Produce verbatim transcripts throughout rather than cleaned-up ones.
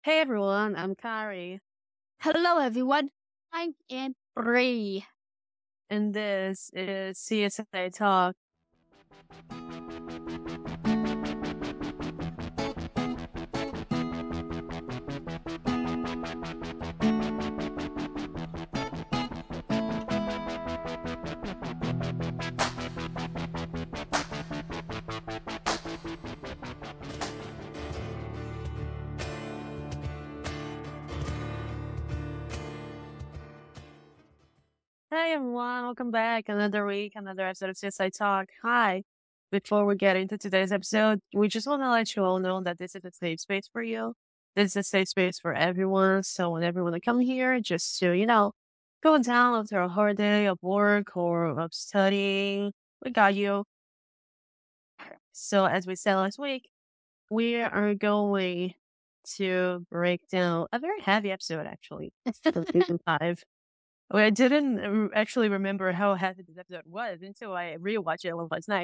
Hey everyone, I'm Kari, Hello, everyone. I'm Anne Bree. and this is C S A Talk. Hey everyone, welcome back. Another week, another episode of C S I Talk. Hi. Before we get into today's episode, we just want to let you all know that this is a safe space for you. This is a safe space for everyone. So when everyone come here, just to, you know, go down after a hard day of work or of studying, we got you. So as we said last week, we are going to break down a very heavy episode, actually, for season five. Well, I didn't r- actually remember how heavy this episode was until I rewatched it last night.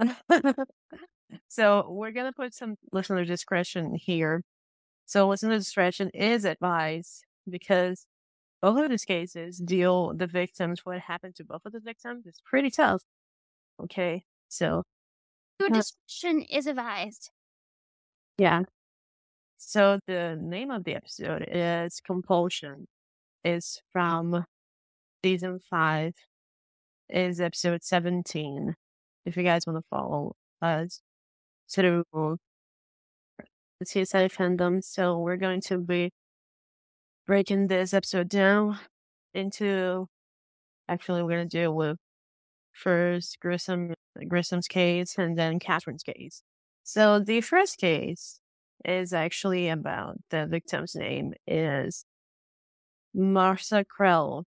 So we're gonna put some listener discretion here. So listener discretion is advised because both of these cases deal the victims. What happened to both of the victims is pretty tough. Okay, so Your uh, discretion is advised. yeah. So the name of the episode is Compulsion. Is from season five. Is episode seventeen. If you guys want to follow us through the C S I fandom, so we're going to be breaking this episode down into. Actually, we're going to deal with first Grissom Grissom's case and then Catherine's case. So the first case is actually about the victim's name is Marcia Krell.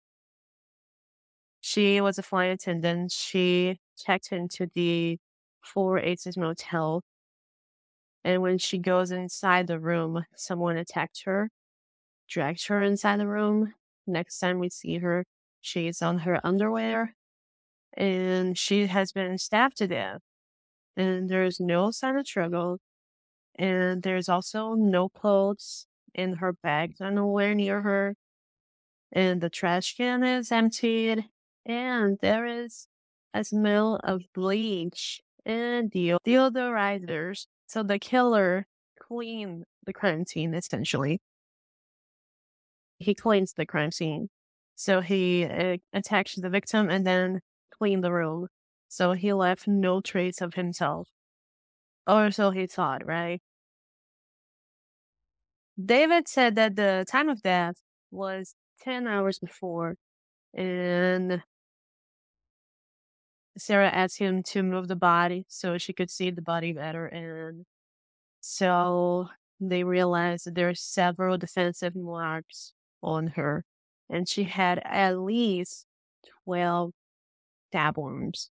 She was a flight attendant. She checked into the four eighty-six motel, and when she goes inside the room, someone attacked her, dragged her inside the room. Next time we see her, she's on her underwear, and she has been stabbed to death. And there's no sign of struggle, and there's also no clothes in her bag nowhere near her, and the trash can is emptied, and there is a smell of bleach and deo- deodorizers. So the killer cleaned the crime scene, essentially. He cleans the crime scene. So he uh, attacks the victim and then cleaned the room. So he left no trace of himself. Or so he thought, right? David said that the time of death was ten hours before, and Sarah asked him to move the body so she could see the body better. And so they realized that there are several defensive marks on her, and she had at least twelve stab wounds.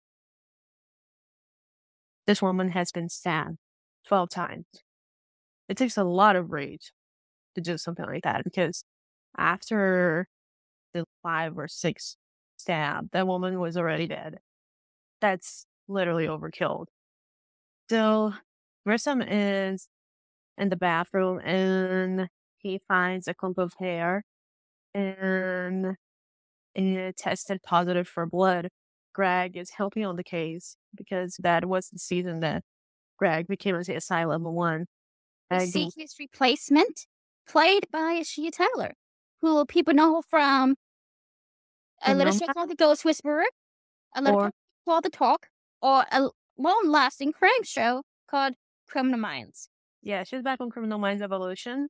This woman has been stabbed twelve times. It takes a lot of rage to do something like that because after the five or six stab, that woman was already dead. That's literally overkill. So Grissom is in the bathroom and he finds a clump of hair and it tested positive for blood. Greg is helping on the case because that was the season that Greg became a C S I level one. We Greg, see his replacement, played by Shia Tyler, who people know from a little show called The Ghost Whisperer, a little or show called The Talk, or a long-lasting crime show called Criminal Minds. yeah, she's back on Criminal Minds Evolution.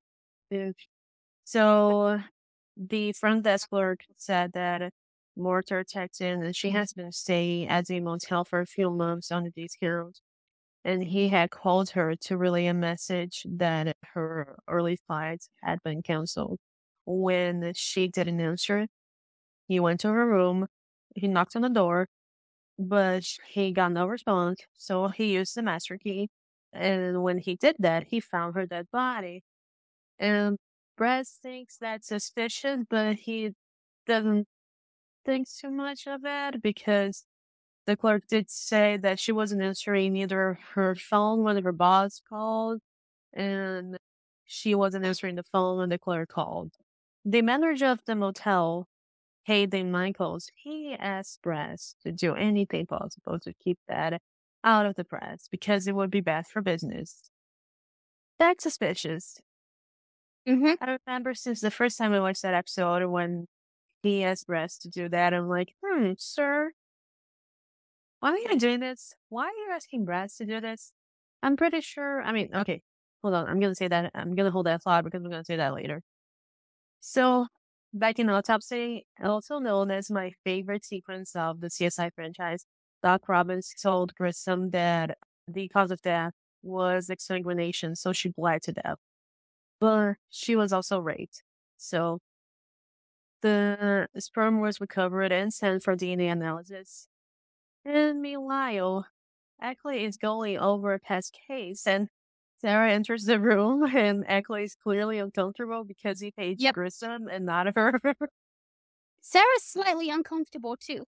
So the front desk clerk said that Mortar checked in and she has been staying at the motel for a few months under these heroes. And he had called her to relay a message that her early flights had been canceled. When she didn't answer, he went to her room, he knocked on the door, but he got no response. So he used the master key. And when he did that, he found her dead body. And Brett thinks that's suspicious, but he doesn't think too much of it because the clerk did say that she wasn't answering either her phone when her boss called, and she wasn't answering the phone when the clerk called. The manager of the motel, Hayden Michaels, he asked Brass to do anything possible to keep that out of the press because it would be bad for business. That's suspicious. Mm-hmm. I remember since the first time I watched that episode when he asked Brass to do that, I'm like, hmm, sir, why are you doing this? Why are you asking Brass to do this? I'm pretty sure. I mean, okay, hold on. I'm going to say that. I'm going to hold that thought because I'm going to say that later. So, back in Autopsy, also known as my favorite sequence of the C S I franchise, Doc Robbins told Grissom that the cause of death was exsanguination, so she bled to death. But she was also raped. So, the sperm was recovered and sent for D N A analysis. And meanwhile, Eckley is going over a past case, and Sarah enters the room, and Eckley is clearly uncomfortable because he paid Yep. Grissom and not her. Sarah's slightly uncomfortable too.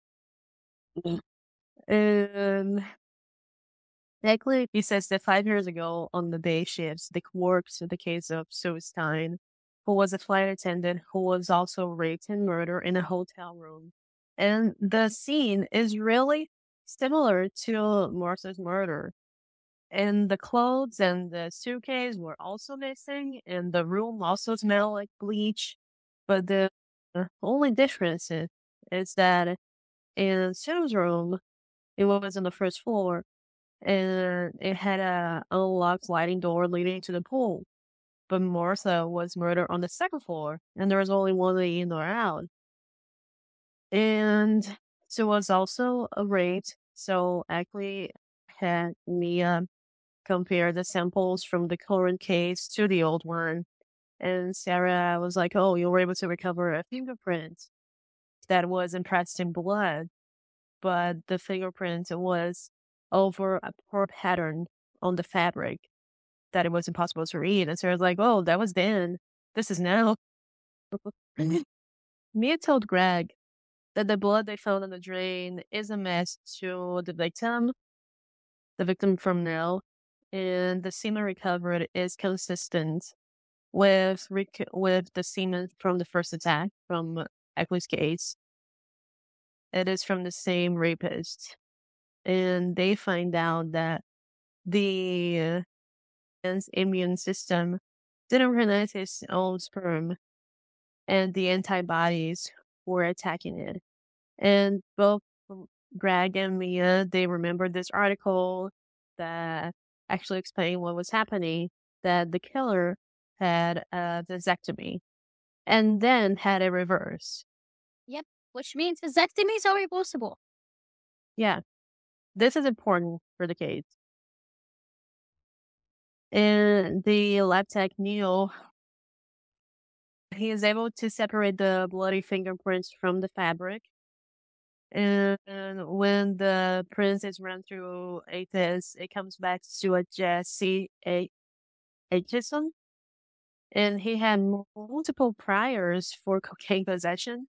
And Eckley, he says that five years ago on the day shifts, they worked the case of Sue Stein, who was a flight attendant who was also raped and murdered in a hotel room. And the scene is really similar to Martha's murder. And the clothes and the suitcase were also missing, and the room also smelled like bleach. But the the only difference is, is that in Sue's room, it was on the first floor, and it had a unlocked sliding door leading to the pool. But Martha was murdered on the second floor, and there was only one way in or out. And Sue was also raped, so Ackley had Mia compare the samples from the current case to the old one. And Sarah was like, oh, you were able to recover a fingerprint that was impressed in blood, but the fingerprint was over a poor pattern on the fabric that it was impossible to read. And Sarah's like, oh, that was then. This is now. Mia told Greg that the blood they found in the drain is a match to the victim, the victim from Nell, and the semen recovered is consistent with rec- with the semen from the first attack from Eckley's case. It is from the same rapist, and they find out that the man's immune system didn't recognize his own sperm, and the antibodies were attacking it. And both Greg and Mia, they remembered this article that actually explained what was happening, that the killer had a vasectomy and then had a reverse. Yep, which means vasectomies are reversible. Yeah, this is important for the case. And the lab tech, Neil, he is able to separate the bloody fingerprints from the fabric. And when the prints is run through a test, it comes back to a Jesse A. Aitchison. And he had multiple priors for cocaine possession.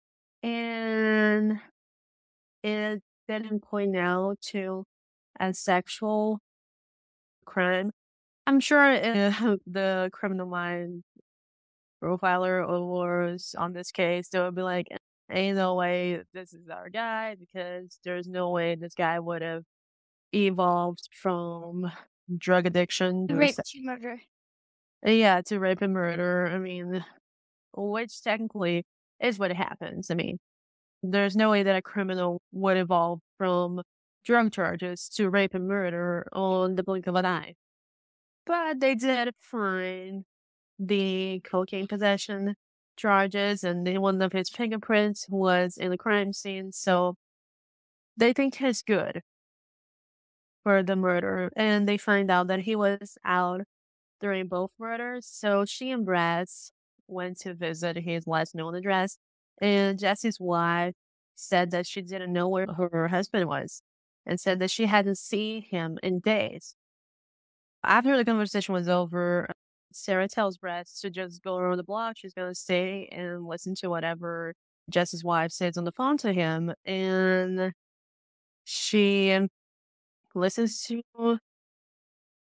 And it didn't point out to a sexual crime. I'm sure uh, the criminal mind profiler was on this case, they would be like, ain't no way this is our guy because there's no way this guy would have evolved from drug addiction to Rape se- to murder. yeah, to rape and murder. I mean, which technically is what happens. I mean, there's no way that a criminal would evolve from drug charges to rape and murder on the blink of an eye. But they did find the cocaine possession charges, and then one of his fingerprints was in the crime scene, so they think he's good for the murder. And they find out that he was out during both murders, so she and Brass went to visit his last known address, and Jesse's wife said that she didn't know where her husband was and said that she hadn't seen him in days. After the conversation was over, Sarah tells Brass to just go around the block. She's going to stay and listen to whatever Jesse's wife says on the phone to him. And she listens to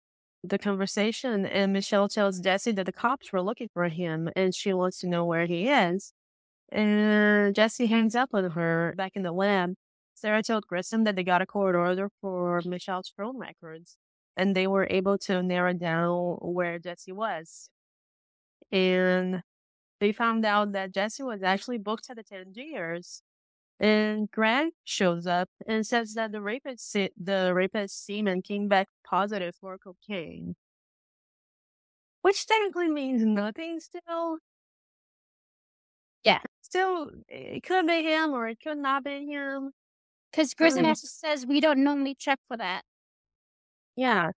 the conversation, and Michelle tells Jesse that the cops were looking for him and she wants to know where he is. And Jesse hangs up on her back in the lab. Sarah told Grissom that they got a court order for Michelle's phone records, and they were able to narrow down where Jesse was. And they found out that Jesse was actually booked at the Tangiers. And Greg shows up and says that the rapist, se- the rapist semen came back positive for cocaine, which technically means nothing still. Yeah. Still, it could be him or it could not be him. Because Grissom also says we don't normally check for that. Yeah.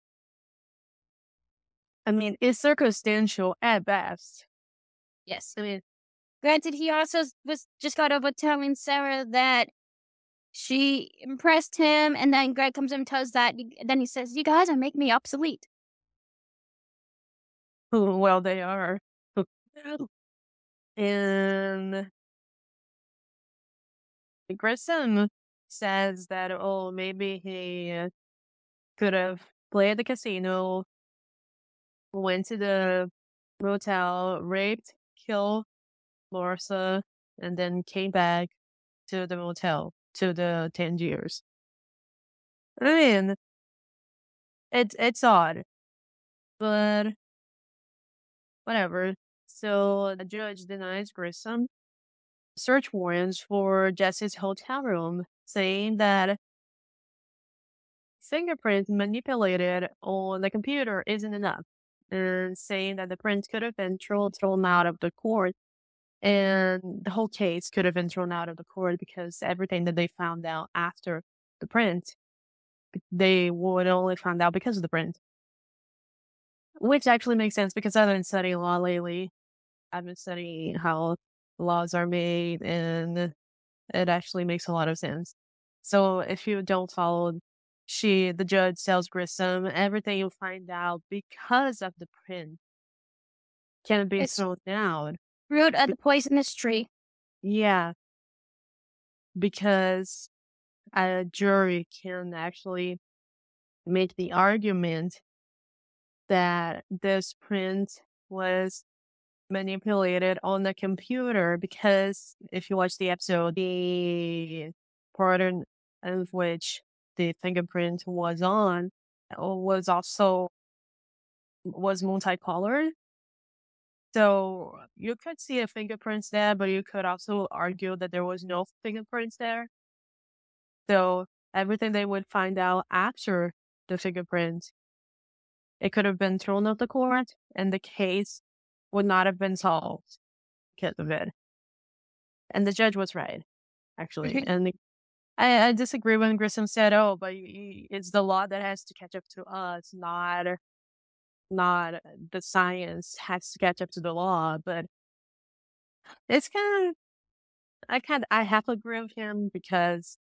I mean, it's circumstantial at best. Yes. I mean, granted, he also was just got over telling Sarah that she impressed him, and then Greg comes and tells that. Then he says, "You guys are making me obsolete." well, they are. And Grissom says that, oh, maybe he could have played at the casino, went to the motel, raped, killed Larsa, and then came back to the motel, to the Tangiers. I mean, it's it's odd, but whatever. So the judge denies Grissom search warrants for Jesse's hotel room, saying that fingerprints manipulated on the computer isn't enough, and saying that the prints could have been thrown, thrown out of the court, and the whole case could have been thrown out of the court because everything that they found out after the print, they would only find out because of the print. Which actually makes sense because I've been studying law lately. I've been studying how laws are made, and it actually makes a lot of sense. So if you don't follow, she, the judge tells Grissom everything you'll find out because of the print can be It's thrown out. root of the poisonous tree. Yeah. Because a jury can actually make the argument that this print was manipulated on the computer, because if you watch the episode, the part in, of which the fingerprint was on was also was multicolored. So you could see a fingerprints there, but you could also argue that there was no fingerprints there. So everything they would find out after the fingerprint, it could have been thrown out the court, and the case would not have been solved because of it. And the judge was right, actually. And the, I, I disagree when Grissom said, "Oh, but y- y- it's the law that has to catch up to us, not not the science has to catch up to the law." But it's kind of I kind I have to agree with him because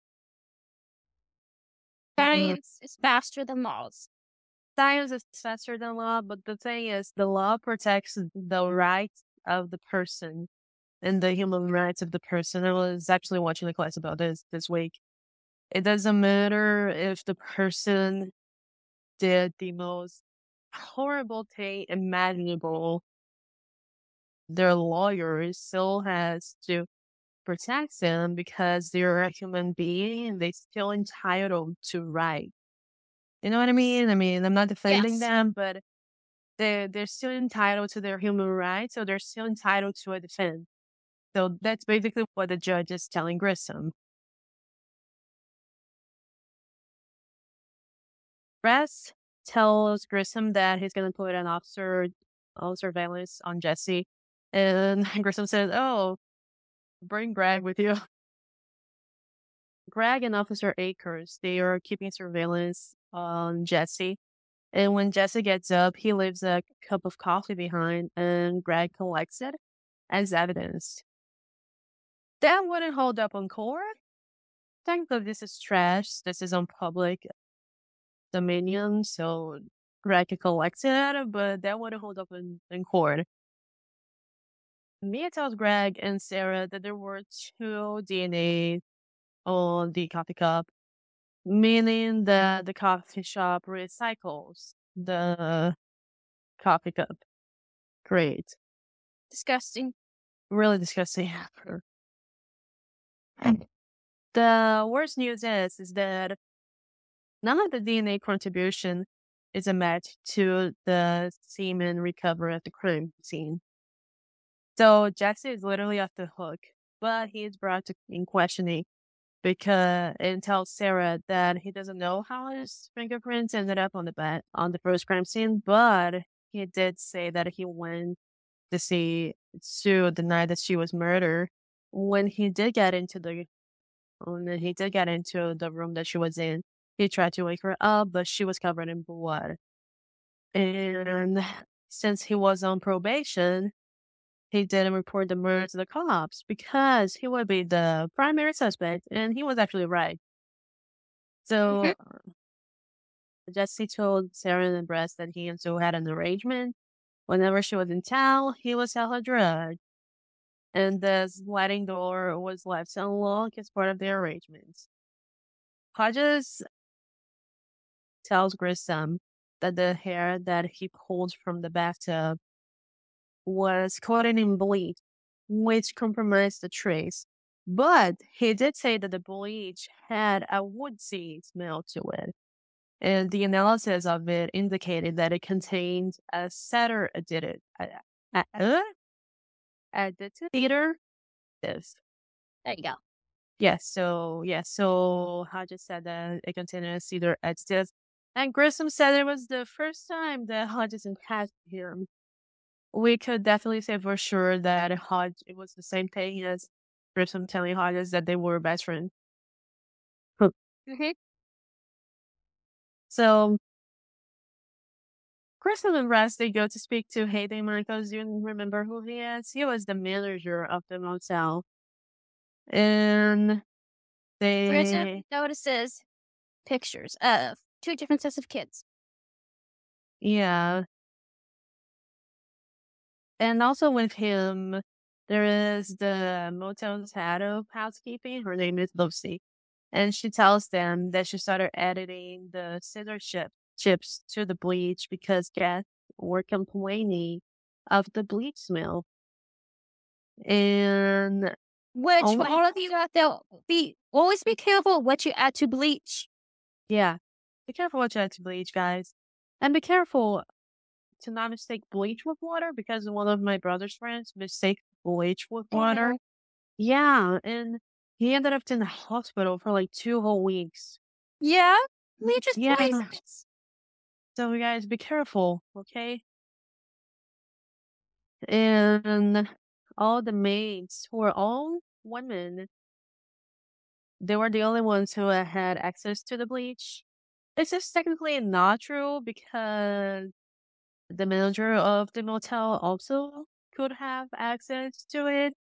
Science is faster than laws. science is faster than law, but the thing is, the law protects the rights of the person and the human rights of the person. I was actually watching a class about this this week. It doesn't matter if the person did the most horrible thing imaginable. Their lawyer still has to protect them because they're a human being and they still entitled to right. You know what I mean? I mean, I'm not defending Yes. them, but they they're still entitled to their human rights, so they're still entitled to a defense. So that's basically what the judge is telling Grissom. Ress tells Grissom that he's going to put an officer on surveillance on Jesse. And Grissom says, "Oh, bring Greg with you." Greg and Officer Akers, they are keeping surveillance on Jesse. And when Jesse gets up, he leaves a cup of coffee behind, and Greg collects it as evidence. That wouldn't hold up on court. Technically, this is trash. This is on public dominion, so Greg can collect it, but that wouldn't hold up in, in court. Mia tells Greg and Sarah that there were two D N A on the coffee cup, meaning that the coffee shop recycles the coffee cup. Great. Disgusting. Really disgusting. The worst news is, is that none of the D N A contribution is a match to the semen recovered at the crime scene. So Jesse is literally off the hook, but he is brought to in questioning because and tells Sarah that he doesn't know how his fingerprints ended up on the bed on the first crime scene, but he did say that he went to see Sue the night that she was murdered. When he did get into the when he did get into the room that she was in, he tried to wake her up, but she was covered in blood. And since he was on probation, he didn't report the murder to the cops because he would be the primary suspect, and he was actually right. Mhm. So Jesse told Sarah and Brett that he and Sue had an arrangement. Whenever she was in town, he would sell her drugs, and the sliding door was left unlocked as part of their arrangements. Hodges tells Grissom that the hair that he pulled from the bathtub was coated in bleach, which compromised the trace. But he did say that the bleach had a woodsy smell to it, and the analysis of it indicated that it contained a cedar additive. Uh, uh, uh, additive? This. There you go. Yes, so, yes, so Hodges said that it contained a cedar additive, and Grissom said it was the first time that Hodges encountered him. We could definitely say for sure that Hodge it was the same thing as Grissom telling Hodges that they were best friends. Huh. Mhm. So Grissom and Russ they go to speak to Hayden Michaels. Do you remember who he is? He was the manager of the motel. And Grissom they notices pictures of two different sets of kids. yeah. And also with him, there is the motel's head of housekeeping. Her name is Lucy. And she tells them that she started editing the scissor chip, chips to the bleach because guests were complaining of the bleach smell. And Which, oh for my, all of you out there, be always be careful what you add to bleach. yeah, be careful what you add to bleach, guys. And be careful to not mistake bleach with water because one of my brother's friends mistake bleach with Oh, water. no. Yeah, and he ended up in the hospital for like two whole weeks. Yeah, bleach is Yeah. poisonous. So you guys be careful, okay? And all the maids who were all women, they were the only ones who had access to the bleach. This is technically not true because the manager of the motel also could have access to it.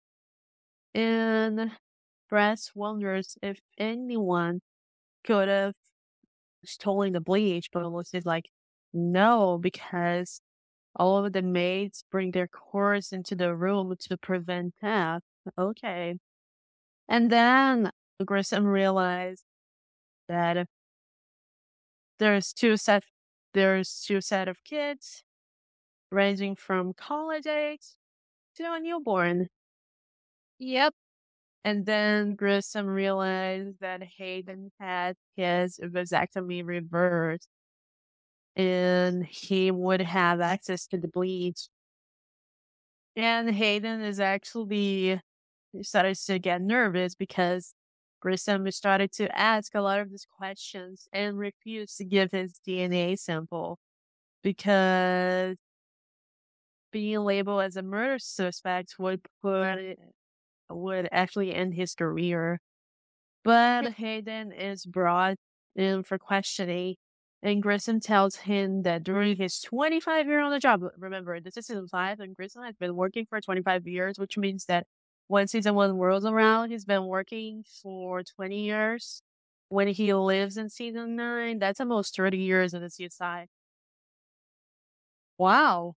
And Brett wonders if anyone could have stolen the bleach, but Lucy's like, no, because all of the maids bring their cores into the room to prevent theft. Okay. And then Grissom realized that there's two set there's two set of kids ranging from college age to a newborn. Yep. And then Grissom realized that Hayden had his vasectomy reversed and he would have access to the bleach. And Hayden is actually started to get nervous because Grissom started to ask a lot of these questions and refused to give his D N A sample because being labeled as a murder suspect would put would actually end his career. But Hayden is brought in for questioning, and Grissom tells him that during his twenty-five year on the job, remember, this is season five, and Grissom has been working for twenty-five years, which means that when season one rolls around, he's been working for twenty years. When he lives in season nine, that's almost thirty years in the C S I. Wow.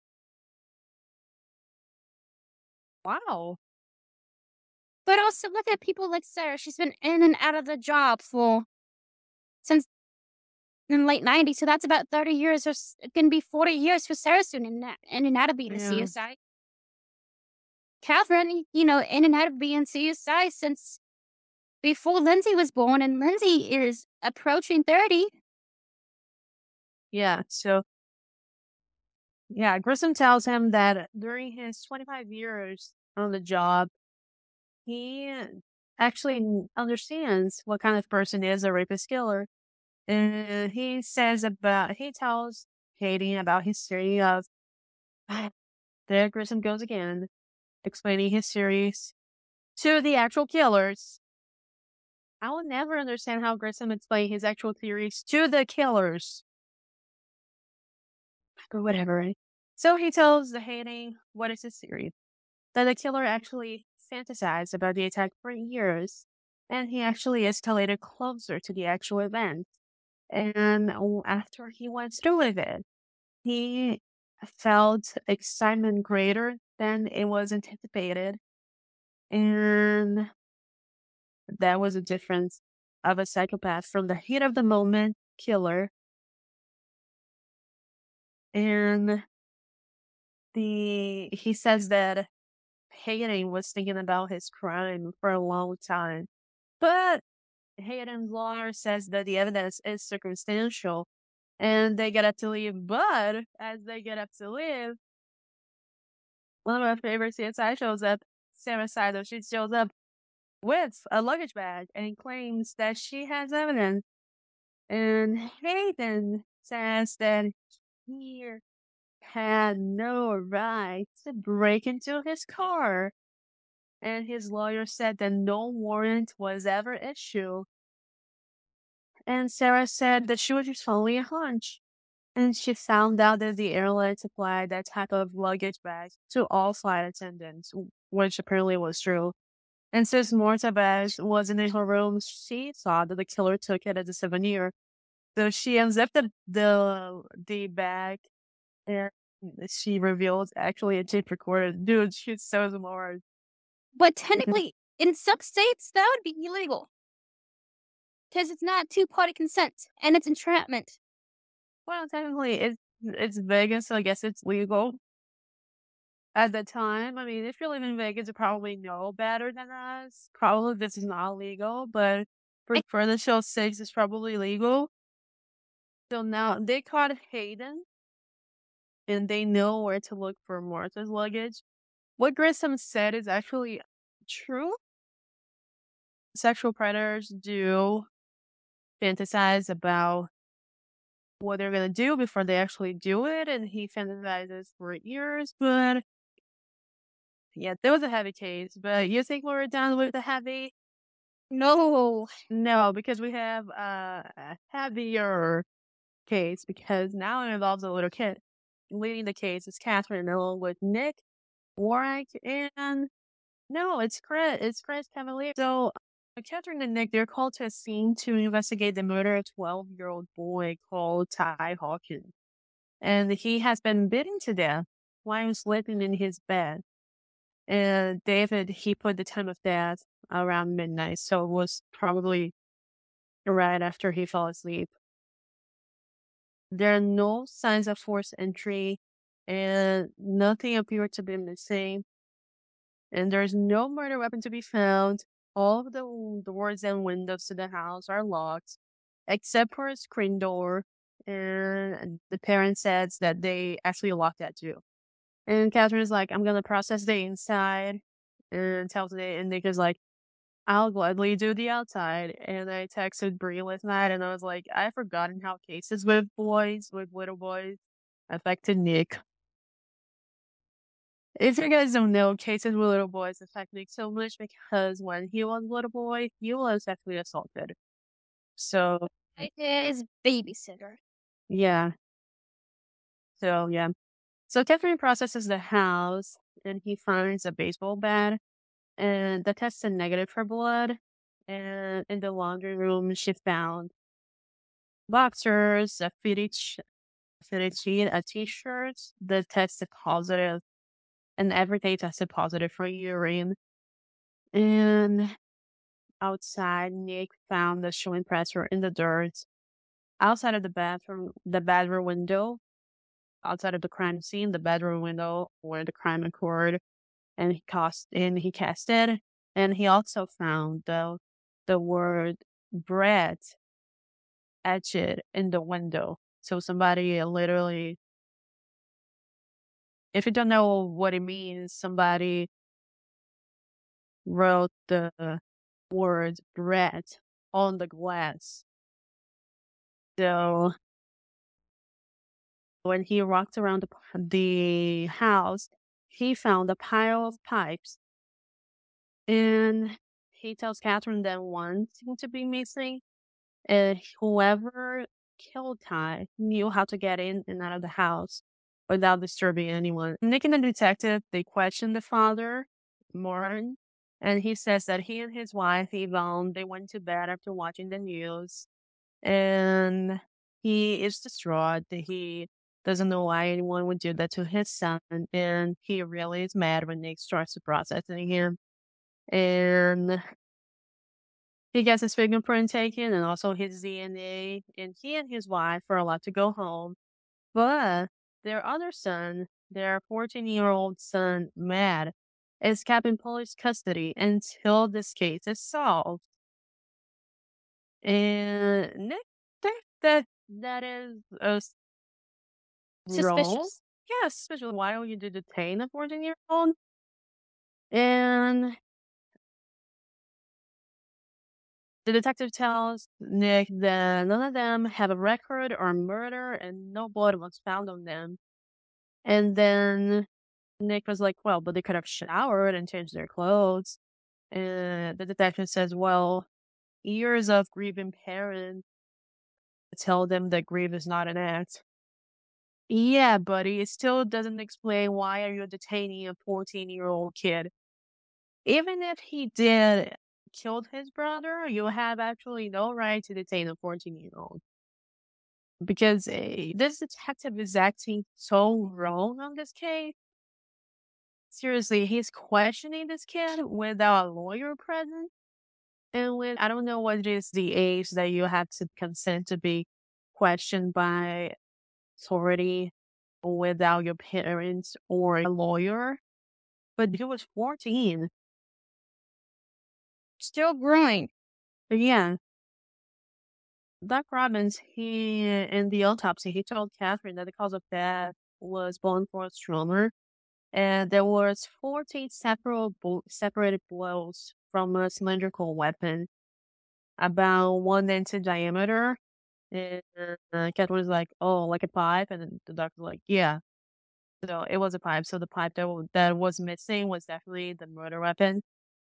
Wow. But also look at people like Sarah. She's been in and out of the job for since in the late nineties, so that's about thirty years or s gonna be forty years for Sarah soon in that in and out of being a Yeah. C S I. Catherine, you know, in and out of being C S I since before Lindsay was born, and Lindsay is approaching thirty. Yeah. So, yeah, Grissom tells him that during his twenty-five years on the job, he actually n- understands what kind of person is a rapist killer. And he says about, he tells Katie about his theory of, there Grissom goes again, explaining his theories to the actual killers. I will never understand how Grissom explained his actual theories to the killers. Or whatever. Right? So he tells the hating what is his theory. That the killer actually fantasized about the attack for years, and he actually escalated closer to the actual event. And w- after he went through with it, he felt excitement greater than it was anticipated. And that was a difference of a psychopath from the heat of the moment killer. And the he says that Hayden was thinking about his crime for a long time. But Hayden's lawyer says that the evidence is circumstantial and they get up to leave. But as they get up to leave, one of my favorite C S I shows up, Sarah Sido. She shows up with a luggage bag and claims that she has evidence. And Hayden says that he had no right to break into his car. And his lawyer said that no warrant was ever issued. And Sarah said that she was just following a hunch. And she found out that the airline supplied that type of luggage bag to all flight attendants, which apparently was true. And since Marta bag wasn't in her room, she thought that the killer took it as a souvenir. So she unzipped the the, the bag and she revealed actually a tape recorder. Dude, she's so smart. But technically, in some states, that would be illegal because it's not two-party consent and it's entrapment. Well, technically, it's it's Vegas, so I guess it's legal at the time. I mean, if you live in Vegas, you probably know better than us. Probably this is not legal, but for I, for the show six, it's probably legal. So now they caught Hayden, and they know where to look for Martha's luggage. What Grissom said is actually true. Sexual predators do fantasize about what they're gonna do before they actually do it, and he fantasizes for years, but yeah, that was a heavy case. But you think we're done with the heavy? no. No, because we have uh, a heavier case because now it involves a little kid. Leading the case is Catherine along with Nick, Warwick, and no, it's Chris. It's Chris Cavalier. So uh, Catherine and Nick, they're called to a scene to investigate the murder of a twelve-year-old boy called Ty Hawkins. And he has been beaten to death while he was sleeping in his bed. And David, he put the time of death around midnight, so it was probably right after he fell asleep. There are no signs of forced entry, and nothing appeared to be missing. And there's no murder weapon to be found. All of the doors and windows to the house are locked, except for a screen door. And the parent says that they actually locked that too. And Catherine is like, I'm gonna process the inside, and tells it, and Nick is like, I'll gladly do the outside. And I texted Brie last night, and I was like, I've forgotten how cases with boys, with little boys, affected Nick. If you guys don't know, cases with little boys affect Nick so much because when he was a little boy, he was actually assaulted. So, It is babysitter. yeah. So, yeah. So Catherine processes the house, and he finds a baseball bat, and the test is negative for blood. And in the laundry room, she found boxers, a fitted, sh- fitted sheet, a t-shirt that tested positive, and everything tested positive for urine. And outside, Nick found the shoe impressor in the dirt. outside of the bathroom, the bedroom window, outside of the crime scene, the bedroom window where the crime occurred, and he cast and he cast it, and he also found the the word bread etched in the window. So somebody literally, if you don't know what it means, somebody wrote the word bread on the glass. So when he walked around the, the house, he found a pile of pipes. And he tells Catherine that one seemed to be missing. And whoever killed Ty knew how to get in and out of the house without disturbing anyone. Nick and the detective, they question the father, Martin, and he says that he and his wife, Yvonne, they went to bed after watching the news. And he is distraught that he doesn't know why anyone would do that to his son. And he really is mad when Nick starts to processing him. And he gets his fingerprint taken and also his D N A. And he and his wife are allowed to go home. But their other son, their fourteen-year-old son, Matt, is kept in police custody until this case is solved. And Nick thinks that that is a wrong. Suspicious. Yes, especially why would you detain a fourteen-year-old? And the detective tells Nick that none of them have a record or murder and no blood was found on them. And then Nick was like, well, but they could have showered and changed their clothes. And the detective says, well, years of grieving parents tell them that grief is not an act. Yeah, buddy, it still doesn't explain why are you detaining a fourteen-year-old kid. Even if he did killed his brother, you have actually no right to detain a fourteen-year-old. Because uh, this detective is acting so wrong on this case. Seriously, he's questioning this kid without a lawyer present. And with, I don't know what is the age that you have to consent to be questioned by authority without your parents or a lawyer. But he was fourteen. Still growing. But yeah. Doc Robbins, he, in the autopsy, he told Catherine that the cause of death was blunt force trauma. And there was fourteen separate bl- separated blows from a cylindrical weapon, about one inch in diameter. And uh, Cat was like, "Oh, like a pipe," and then the doctor was like, "Yeah." So it was a pipe. So the pipe that w- that was missing was definitely the murder weapon.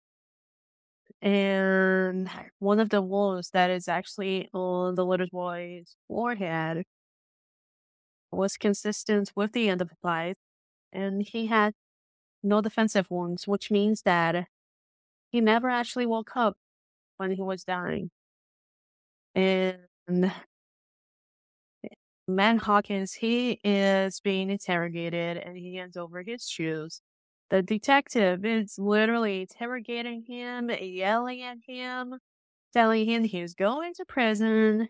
And one of the wounds that is actually on the little boy's forehead was consistent with the end of the pipe, and he had no defensive wounds, which means that he never actually woke up when he was dying. And Matt Hawkins, he is being interrogated and he hands over his shoes. The detective is literally interrogating him, yelling at him, telling him he's going to prison.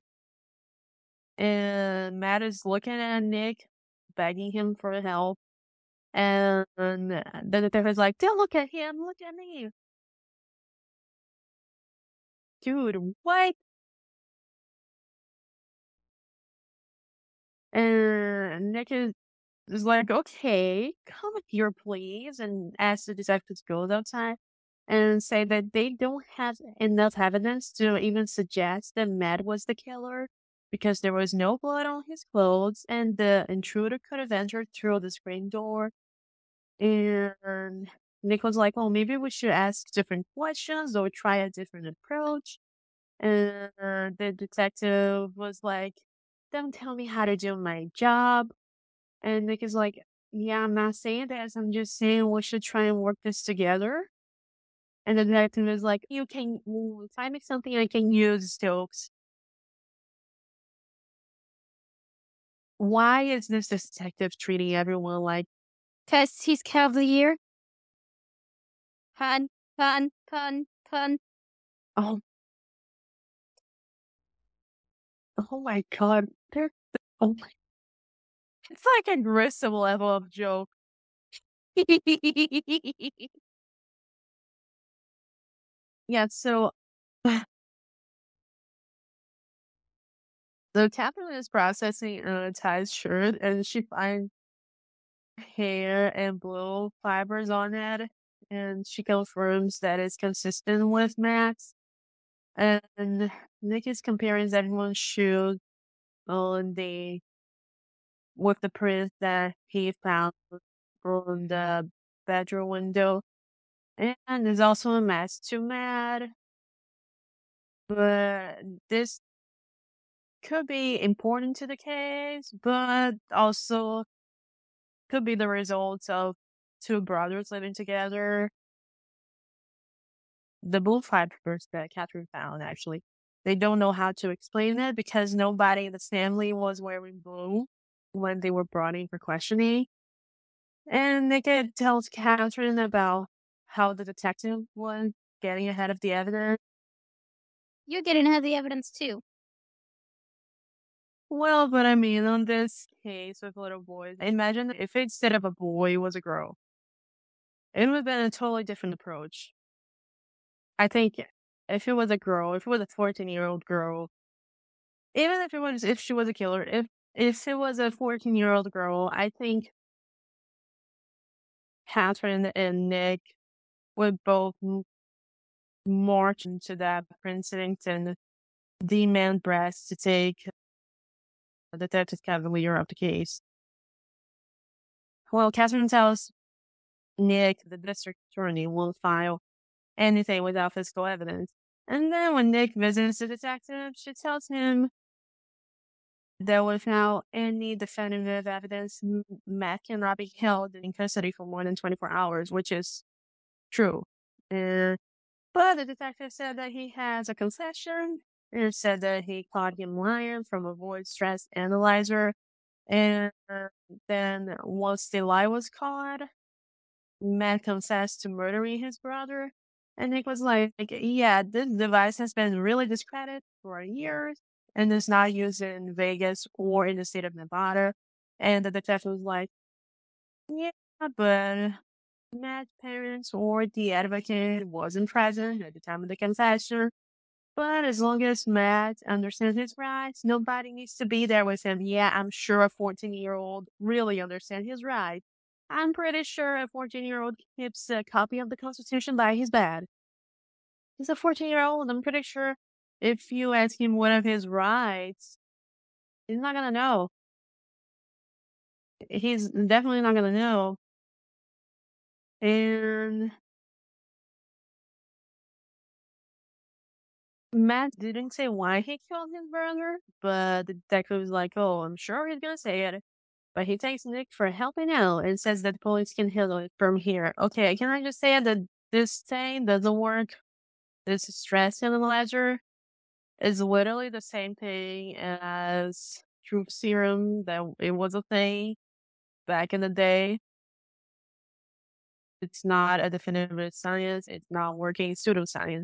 And Matt is looking at Nick, begging him for help. And the detective is like, don't look at him, look at me. Dude, what? And Nick is, is like, okay, come here, please. And ask the detective to go outside and say that they don't have enough evidence to even suggest that Matt was the killer because there was no blood on his clothes and the intruder could have entered through the screen door. And Nick was like, oh, maybe we should ask different questions or try a different approach. And the detective was like, don't tell me how to do my job. And Nick is like, yeah, I'm not saying this. I'm just saying we should try and work this together. And the detective is like, you can, well, find me something I can use, Stokes. Why is this detective treating everyone like, Because he's Cavalier. Pun, pun, pun, pun. oh, Oh my god. They're oh my it's like a gruesome level of joke. Yeah, so the captain is processing a Ty's shirt and she finds hair and blue fibers on it, and she confirms that it's consistent with Max. And Nick is comparing everyone's shoes on the with the print that he found on the bedroom window. And there's also a match to Mad, but this could be important to the case, but also could be the result of two brothers living together. The bull fibers that Catherine found, actually, they don't know how to explain it because nobody in the family was wearing blue when they were brought in for questioning. And Nick tells Catherine about how the detective was getting ahead of the evidence. You're getting ahead of the evidence too. Well, but I mean, on this case with little boys, imagine if instead of a boy, it was a girl. It would have been a totally different approach. I think if it was a girl, if it was a fourteen-year-old girl, even if it was if she was a killer, if if it was a fourteen-year-old girl, I think Catherine and Nick would both m- march into that precinct and demand Brass to take Detective Cavalier of the case. Well, Catherine tells Nick the district attorney won't file anything without physical evidence. And then when Nick visits the detective, she tells him that without any definitive evidence, M- Matt cannot be held in custody for more than twenty-four hours, which is true. Uh, but the detective said that he has a concession and said that he caught him lying from a void stress analyzer. And uh, then once the lie was caught, Matt confessed to murdering his brother. And Nick was like, yeah, this device has been really discredited for years and is not used in Vegas or in the state of Nevada. And the detective was like, yeah, but Matt's parents or the advocate wasn't present at the time of the confession. But as long as Matt understands his rights, nobody needs to be there with him. Yeah, I'm sure a fourteen-year-old really understands his rights. I'm pretty sure a fourteen-year-old keeps a copy of the Constitution by his bed. He's a fourteen-year-old. I'm pretty sure if you ask him one of his rights, he's not gonna know. He's definitely not gonna know. And Matt didn't say why he killed his brother, but the detective was like, oh, I'm sure he's gonna say it. But he thanks Nick for helping out and says that the police can handle it from here. Okay, can I just say that this thing doesn't work? This stress analyzer is literally the same thing as truth serum, that it was a thing back in the day. It's not a definitive science. It's not working pseudoscience.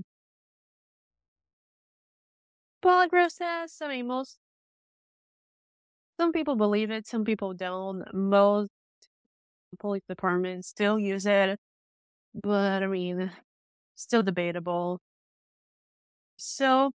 Polygraph says, I mean, most, some people believe it, some people don't. Most police departments still use it, but I mean, still debatable. So,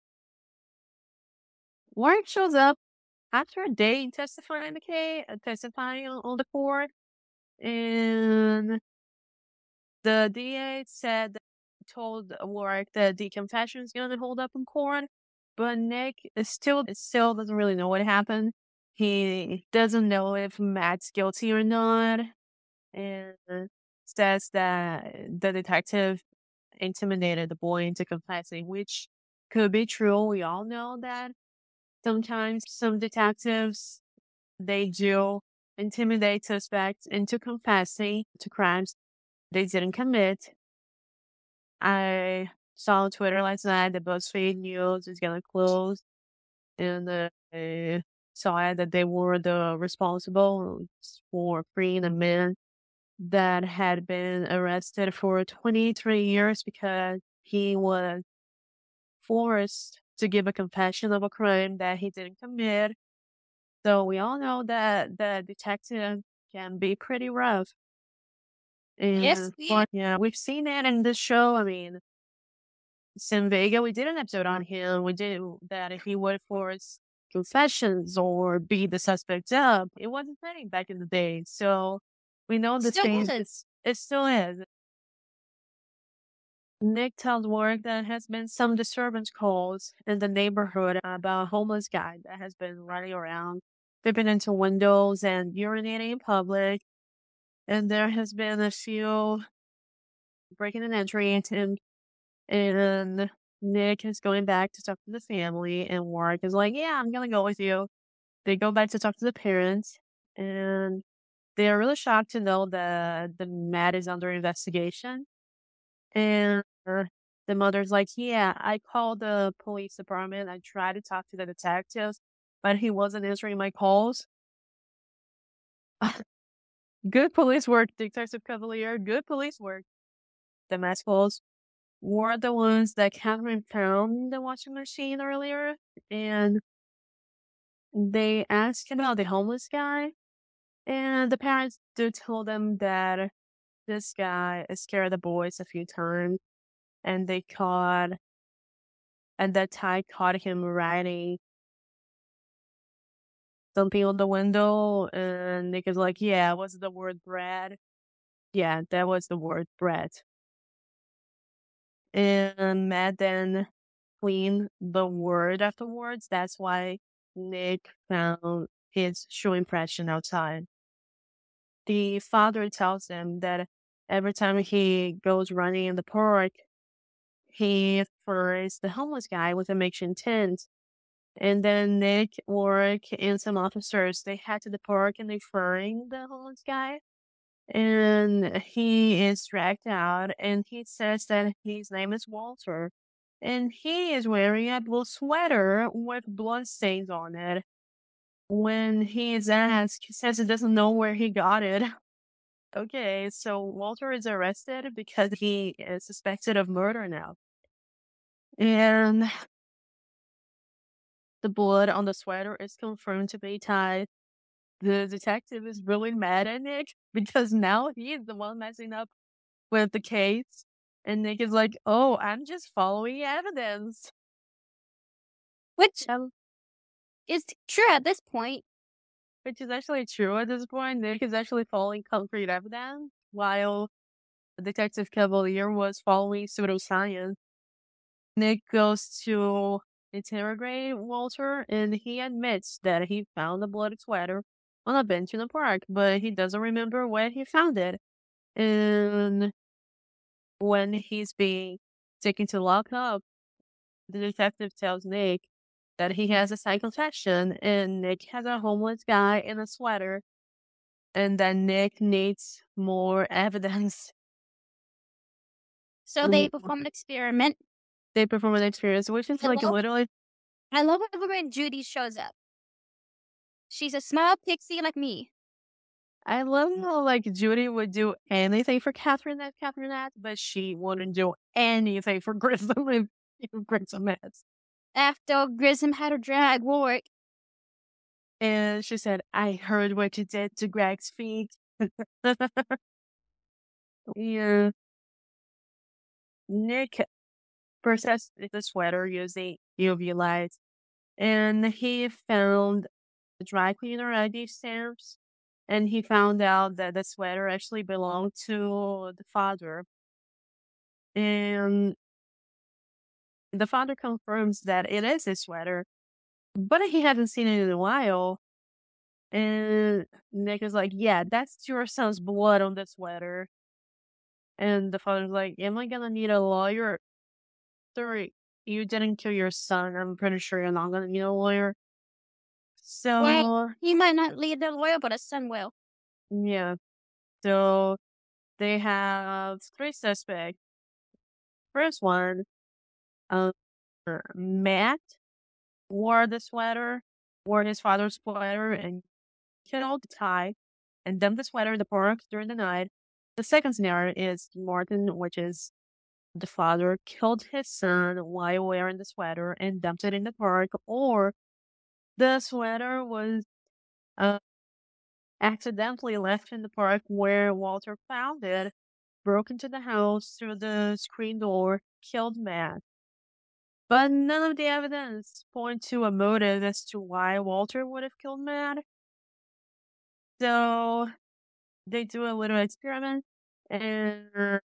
Warren shows up after a day testifying the case, uh, testifying on, on the court, and the D A said that told Warwick that the confession is going to hold up in court, but Nick is still still doesn't really know what happened. He doesn't know if Matt's guilty or not, and says that the detective intimidated the boy into confessing, which could be true. We all know that sometimes some detectives, they do intimidate suspects into confessing to crimes they didn't commit. I saw on Twitter last night that BuzzFeed News is gonna close, and uh, I saw that they were the responsible for freeing a man that had been arrested for twenty-three years because he was forced to give a confession of a crime that he didn't commit. So we all know that the detective can be pretty rough. Yes, And we but yeah, we've seen that in this show. I mean, Sam Vega, we did an episode on him. We did that if he would force confessions or beat the suspect up. It wasn't pretty back in the day. So we know the still same. isn't. It's, it still is. Nick tells work that has been some disturbance calls in the neighborhood about a homeless guy that has been running around, peeping into windows and urinating in public. And there has been a few breaking and entering him, and Nick is going back to talk to the family, and Warwick is like, "Yeah, I'm gonna go with you." They go back to talk to the parents, and they are really shocked to know that the Matt is under investigation. And the mother's like, "Yeah, I called the police department. I tried to talk to the detectives, but he wasn't answering my calls." Good police work, Detective Cavalier. Good police work. The Matt's calls were the ones that Catherine found in the washing machine earlier, and they asked about the homeless guy, and the parents do tell them that this guy scared the boys a few times, and they caught, and that Ty caught him writing something on the window, and Nick is like, "Yeah, was the word bread?" Yeah, that was the word bread. And Matt then cleaned the word afterwards. That's why Nick found his shoe impression outside. The father tells him that every time he goes running in the park, he furs the homeless guy with a makeshift tent. And then Nick, Warwick, and some officers, they head to the park and they furring the homeless guy. And he is dragged out, and he says that his name is Walter. And he is wearing a blue sweater with blood stains on it. When he is asked, he says he doesn't know where he got it. Okay, so Walter is arrested because he is suspected of murder now. And the blood on the sweater is confirmed to be Ty. The detective is really mad at Nick because now he is the one messing up with the case. And Nick is like, "Oh, I'm just following evidence." Which Um, is true at this point. which is actually true at this point. Nick is actually following concrete evidence, while Detective Cavalier was following pseudoscience. Nick goes to interrogate Walter, and he admits that he found a bloody sweater on a bench in the park, but he doesn't remember where he found it. And when he's being taken to lock up, the detective tells Nick that he has a side confession, and Nick has a homeless guy in a sweater, and that Nick needs more evidence. So they perform an experiment. They perform an experience, which is I like love, literally. I love when Judy shows up. She's a small pixie like me. I love how like Judy would do anything for Catherine as Catherine asked, but she wouldn't do anything for Grissom if if Grissom asked. After Grissom had to drag Warwick. And she said, "I heard what you did to Greg's feet." Yeah. Nick processed the sweater using U V lights, and he found the dry cleaner I D stamps, and he found out that the sweater actually belonged to the father. And the father confirms that it is his sweater, but he hasn't seen it in a while. And Nick is like, "Yeah, that's your son's blood on the sweater." And the father's like, "Am I gonna need a lawyer?" Sorry, you didn't kill your son. I'm pretty sure you're not gonna need a lawyer. Well, So, he might not lead the lawyer, but his son will. yeah. So, they have three suspects. First one, um, Matt wore the sweater, wore his father's sweater, and killed Ty, and dumped the sweater in the park during the night. The second scenario is Martin, which is the father killed his son while wearing the sweater and dumped it in the park, or the sweater was uh, accidentally left in the park where Walter found it, broke into the house through the screen door, killed Matt. But none of the evidence point to a motive as to why Walter would have killed Matt. So they do a little experiment, and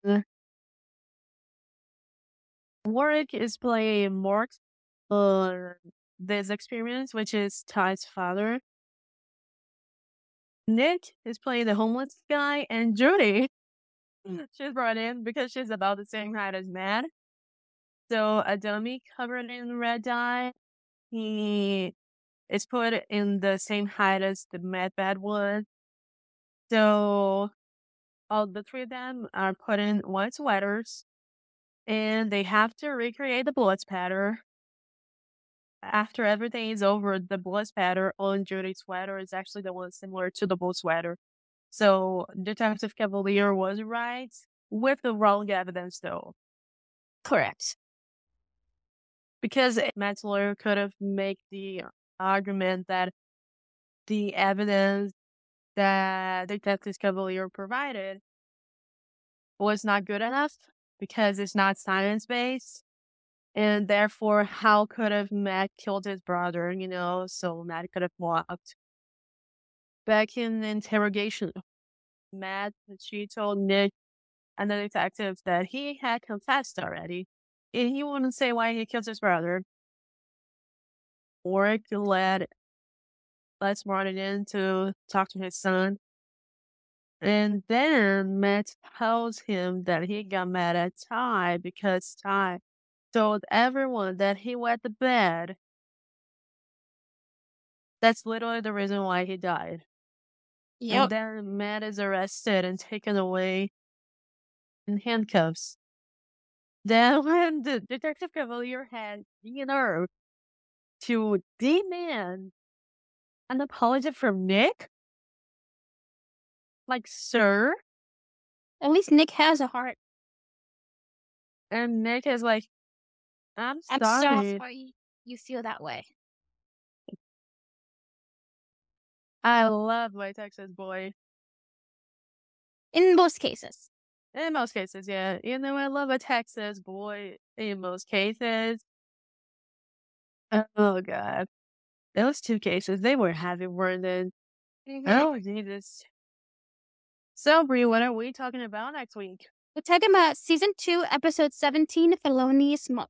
Warwick is playing Mark on this experience, which is Ty's father. Nick is playing the homeless guy, and Judy, she's brought in because she's about the same height as Matt. So a dummy covered in red dye. He is put in the same height as the Mad Bad was. So all the three of them are put in white sweaters, and they have to recreate the blood spatter. After everything is over, the blood spatter on Judy's sweater is actually the one similar to the blood sweater. So Detective Cavalier was right with the wrong evidence, though. Correct. Because Matt's lawyer could have made the argument that the evidence that Detective Cavalier provided was not good enough because it's not science-based. And therefore, how could have Matt killed his brother, you know? So Matt could have walked. Back in the interrogation, Matt, she told Nick and the detectives that he had confessed already. And he wouldn't say why he killed his brother. Warwick led Les Martin in to talk to his son. And then Matt tells him that he got mad at Ty because Ty told everyone that he wet the bed. That's literally the reason why he died. Yep. And then Matt is arrested and taken away in handcuffs. Then when the Detective Cavalier had the nerve to demand an apology from Nick? Like, sir? At least Nick has a heart. And Nick is like, I'm I'm sorry. sorry you feel that way. I love my Texas boy. In most cases. In most cases, yeah. You know, I love a Texas boy in most cases. Oh, God. Those two cases, they were heavy, weren't they? Mm-hmm. Oh, Jesus. So, Brie, what are we talking about next week? We're talking about season two, episode seventeen, Felonious Month.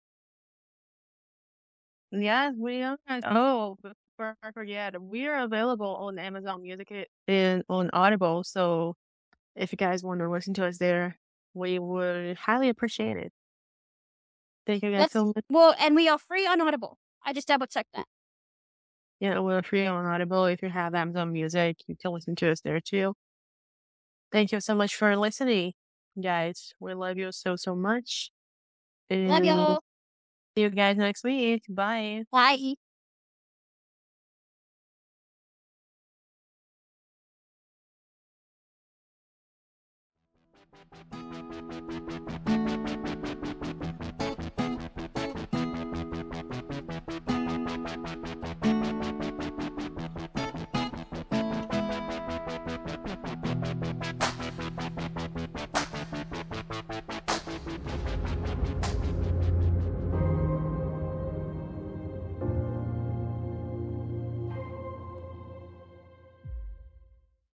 Yes, we are. Oh, before I forget, we are available on Amazon Music and on Audible. So if you guys want to listen to us there, we would highly appreciate it. Thank you guys That's, so much. well, and we are free on Audible. I just double checked that. Yeah, we're free on Audible. If you have Amazon Music, you can listen to us there too. Thank you so much for listening, guys. We love you so, so much. Love And y'all. see you guys next week. Bye. Bye.